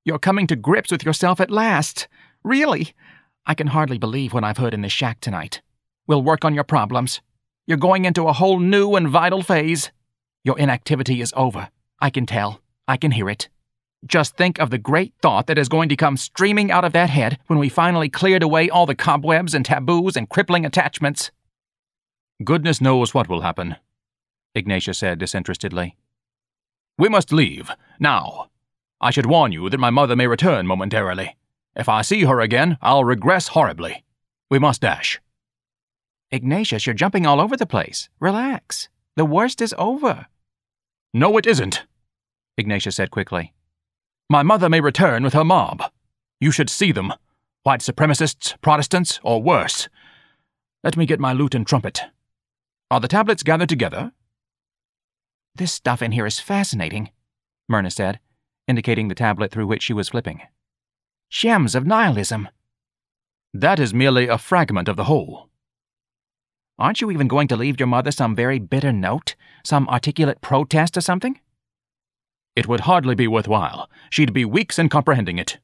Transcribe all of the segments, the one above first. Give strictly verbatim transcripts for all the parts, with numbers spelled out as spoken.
You're coming to grips with yourself at last. Really? I can hardly believe what I've heard in this shack tonight. We'll work on your problems. You're going into a whole new and vital phase. Your inactivity is over. I can tell. I can hear it. Just think of the great thought that is going to come streaming out of that head when we finally cleared away all the cobwebs and taboos and crippling attachments. Goodness knows what will happen, Ignatia said disinterestedly. We must leave, now. I should warn you that my mother may return momentarily. If I see her again, I'll regress horribly. We must dash. Ignatius, you're jumping all over the place. Relax. The worst is over. No, it isn't, Ignatia said quickly. My mother may return with her mob. You should see them. White supremacists, Protestants, or worse. Let me get my lute and trumpet. Are the tablets gathered together? This stuff in here is fascinating, Myrna said, indicating the tablet through which she was flipping. Gems of nihilism. That is merely a fragment of the whole. Aren't you even going to leave your mother some very bitter note? Some articulate protest or something? It would hardly be worthwhile. She'd be weeks in comprehending it.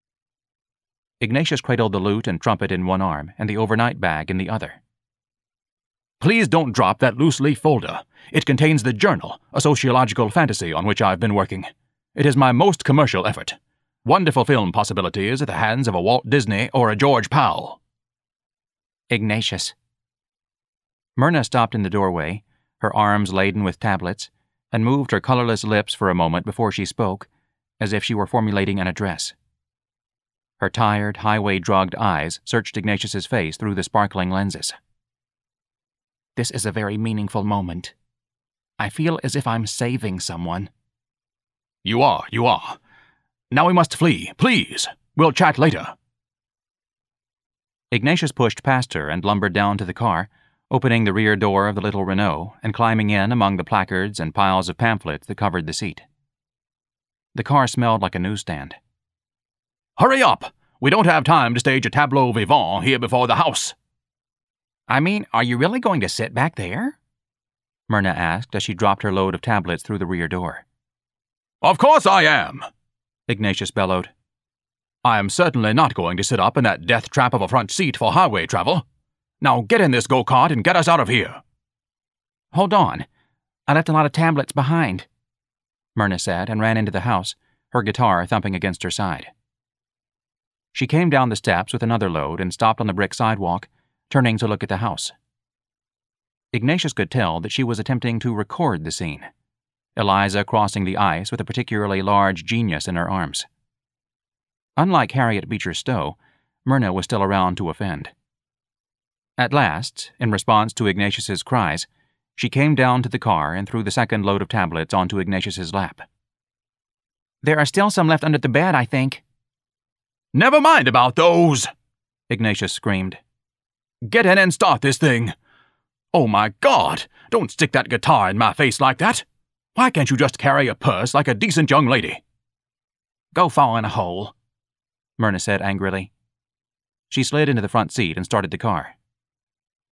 Ignatius cradled the lute and trumpet in one arm and the overnight bag in the other. Please don't drop that loose-leaf folder. It contains the Journal, a sociological fantasy on which I've been working. It is my most commercial effort. Wonderful film possibilities at the hands of a Walt Disney or a George Powell. Ignatius. Myrna stopped in the doorway, her arms laden with tablets, and moved her colorless lips for a moment before she spoke, as if she were formulating an address. Her tired, highway-drugged eyes searched Ignatius's face through the sparkling lenses. This is a very meaningful moment. I feel as if I'm saving someone. You are, you are. Now we must flee, please. We'll chat later. Ignatius pushed past her and lumbered down to the car, opening the rear door of the little Renault and climbing in among the placards and piles of pamphlets that covered the seat. The car smelled like a newsstand. Hurry up! We don't have time to stage a tableau vivant here before the house. I mean, are you really going to sit back there? Myrna asked as she dropped her load of tablets through the rear door. Of course I am, Ignatius bellowed. I am certainly not going to sit up in that death trap of a front seat for highway travel. Now get in this go-kart and get us out of here. Hold on. I left a lot of tablets behind, Myrna said and ran into the house, her guitar thumping against her side. She came down the steps with another load and stopped on the brick sidewalk, turning to look at the house. Ignatius could tell that she was attempting to record the scene, Eliza crossing the ice with a particularly large genius in her arms. Unlike Harriet Beecher Stowe, Myrna was still around to offend. At last, in response to Ignatius's cries, she came down to the car and threw the second load of tablets onto Ignatius's lap. There are still some left under the bed, I think. Never mind about those, Ignatius screamed. Get in and start this thing. Oh my God, don't stick that guitar in my face like that. Why can't you just carry a purse like a decent young lady? Go fall in a hole, Myrna said angrily. She slid into the front seat and started the car.